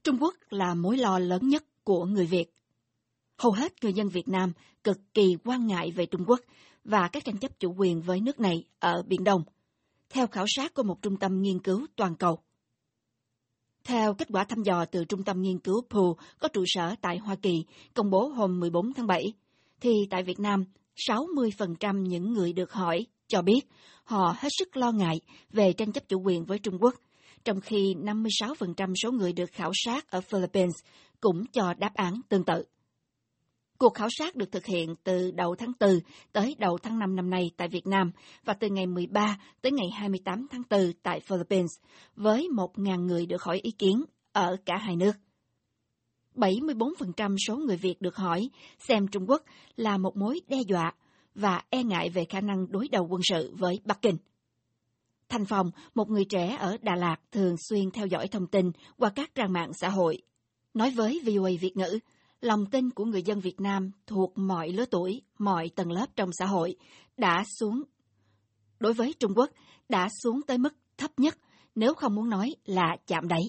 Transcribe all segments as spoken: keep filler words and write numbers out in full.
Trung Quốc là mối lo lớn nhất của người Việt. Hầu hết người dân Việt Nam cực kỳ quan ngại về Trung Quốc và các tranh chấp chủ quyền với nước này ở Biển Đông, theo khảo sát của một trung tâm nghiên cứu toàn cầu. Theo kết quả thăm dò từ trung tâm nghiên cứu Pew có trụ sở tại Hoa Kỳ, công bố hôm mười bốn tháng bảy, thì tại Việt Nam, sáu mươi phần trăm những người được hỏi cho biết họ hết sức lo ngại về tranh chấp chủ quyền với Trung Quốc, trong khi năm mươi sáu phần trăm số người được khảo sát ở Philippines cũng cho đáp án tương tự. Cuộc khảo sát được thực hiện từ đầu tháng tư tới đầu tháng năm năm nay tại Việt Nam và từ ngày mười ba tới ngày hai mươi tám tháng tư tại Philippines, với một nghìn người được hỏi ý kiến ở cả hai nước. bảy mươi bốn phần trăm số người Việt được hỏi xem Trung Quốc là một mối đe dọa và e ngại về khả năng đối đầu quân sự với Bắc Kinh. Thanh Phong, một người trẻ ở Đà Lạt thường xuyên theo dõi thông tin qua các trang mạng xã hội, nói với vê o a Việt ngữ, lòng tin của người dân Việt Nam thuộc mọi lứa tuổi, mọi tầng lớp trong xã hội đã xuống, đối với Trung Quốc, đã xuống tới mức thấp nhất, nếu không muốn nói là chạm đáy.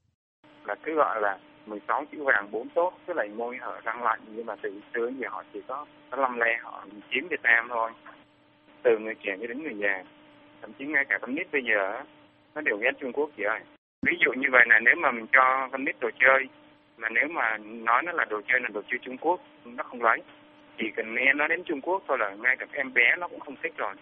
Là cứ gọi là mười sáu chữ vàng bốn tốt, tức là môi họ răng lạnh, nhưng mà từ xưa thì họ chỉ có có lăm le họ chiếm Việt Nam thôi. Từ người trẻ cho đến người già, thậm chí ngay cả con nít bây giờ nó đều ghét Trung Quốc chị ơi. Ví dụ như vậy là nếu mà mình cho con nít đồ chơi, mà nếu mà nói nó là đồ chơi là đồ chơi Trung Quốc, nó không lấy. Chỉ cần nghe nói đến Trung Quốc thôi là ngay cả em bé nó cũng không thích rồi.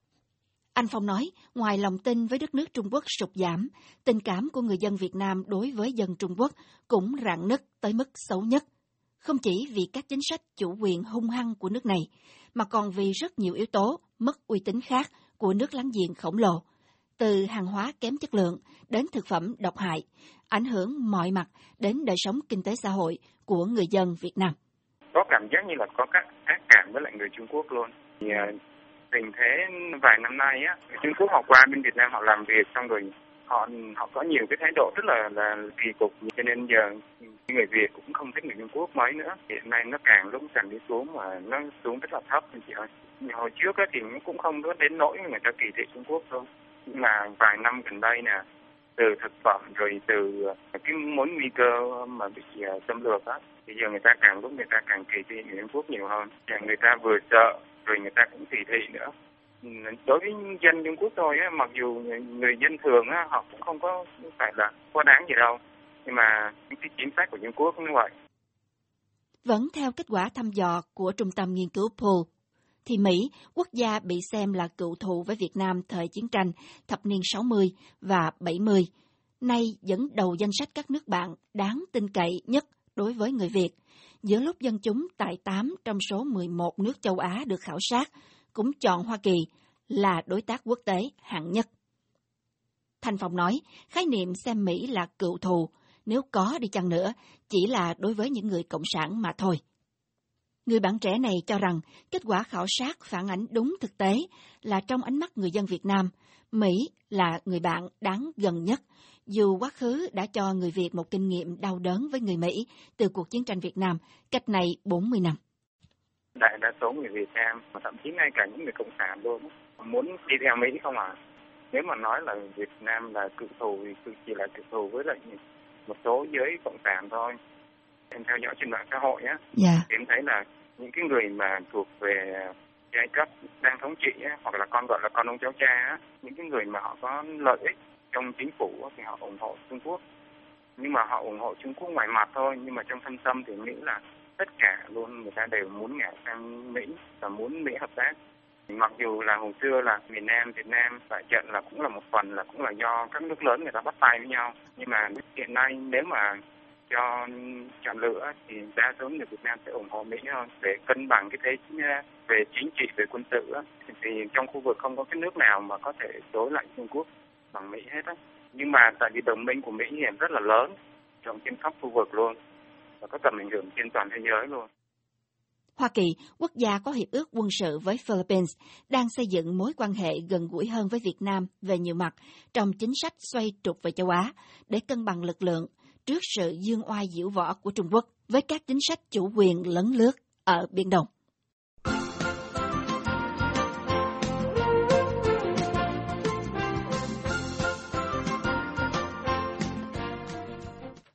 Anh Phong nói, ngoài lòng tin với đất nước Trung Quốc sụt giảm, tình cảm của người dân Việt Nam đối với dân Trung Quốc cũng rạn nứt tới mức xấu nhất. Không chỉ vì các chính sách chủ quyền hung hăng của nước này, mà còn vì rất nhiều yếu tố mất uy tín khác của nước láng giềng khổng lồ, từ hàng hóa kém chất lượng đến thực phẩm độc hại, ảnh hưởng mọi mặt đến đời sống kinh tế xã hội của người dân Việt Nam. Có cảm giác như là có các ác cảm với lại người Trung Quốc luôn. Thì, tình thế vài năm nay á, Trung Quốc họ qua bên Việt Nam họ làm việc xong rồi họ họ có nhiều cái thái độ rất là là kỳ cục, cho nên giờ người Việt cũng không thích người Trung Quốc mấy nữa. Hiện nay nó càng lúc càng đi xuống mà nó xuống rất là thấp chị ơi. Hồi trước á thì cũng không có đến nỗi người ta kỳ thị Trung Quốc đâu, nhưng mà vài năm gần đây nè, từ thực phẩm rồi từ cái mối nguy cơ mà bị xâm lược á, thì giờ người ta càng lúc người ta càng kỳ thị người Trung Quốc nhiều hơn. Và người ta vừa sợ rồi người ta cũng kỳ thị nữa. Đối với dân Trung Quốc thôi á, mặc dù người, người dân thường á, họ cũng không có phải là quá đáng gì đâu, nhưng mà những cái chính sách của Trung Quốc như vậy. Vẫn theo kết quả thăm dò của trung tâm nghiên cứu Pew, thì Mỹ, quốc gia bị xem là cựu thù với Việt Nam thời chiến tranh thập niên sáu mươi và bảy mươi, nay dẫn đầu danh sách các nước bạn đáng tin cậy nhất đối với người Việt, giữa lúc dân chúng tại tám trong số mười một nước châu Á được khảo sát cũng chọn Hoa Kỳ là đối tác quốc tế hạng nhất. Thanh Phong nói, khái niệm xem Mỹ là cựu thù, nếu có đi chăng nữa, chỉ là đối với những người cộng sản mà thôi. Người bạn trẻ này cho rằng kết quả khảo sát phản ánh đúng thực tế là trong ánh mắt người dân Việt Nam, Mỹ là người bạn đáng gần nhất, dù quá khứ đã cho người Việt một kinh nghiệm đau đớn với người Mỹ từ cuộc chiến tranh Việt Nam cách này bốn mươi năm. Đại đa số người Việt Nam, thậm chí ngay cả những người cộng sản luôn, muốn đi theo Mỹ không à. Nếu mà nói là Việt Nam là cựu thù thì chỉ là cựu thù với lại một số giới cộng sản thôi. Em theo dõi trên mạng xã hội á, yeah. em thấy là những cái người mà thuộc về giai cấp đang thống trị á, hoặc là con gọi là con ông cháu cha á, những cái người mà họ có lợi ích trong chính phủ á, thì họ ủng hộ Trung Quốc. Nhưng mà họ ủng hộ Trung Quốc ngoài mặt thôi, nhưng mà trong thâm tâm thì nghĩ là tất cả luôn người ta đều muốn ngả sang Mỹ và muốn Mỹ hợp tác. Mặc dù là hồi xưa là miền Nam, Việt Nam tại trận là cũng là một phần là cũng là do các nước lớn người ta bắt tay với nhau. Nhưng mà hiện nay nếu mà cho chọn lựa thì đa số người Việt Nam sẽ ủng hộ Mỹ hơn để cân bằng cái thế về chính trị, về quân sự. Thì trong khu vực không có cái nước nào mà có thể đối lại Trung Quốc bằng Mỹ hết á. Nhưng mà tại vì đồng minh của Mỹ hiện rất là lớn trong trên khắp khu vực luôn và có tầm ảnh hưởng trên toàn thế giới luôn. Hoa Kỳ, quốc gia có hiệp ước quân sự với Philippines, đang xây dựng mối quan hệ gần gũi hơn với Việt Nam về nhiều mặt trong chính sách xoay trục về châu Á để cân bằng lực lượng trước sự giương oai diễu võ của Trung Quốc với các chính sách chủ quyền lấn lướt ở Biển Đông.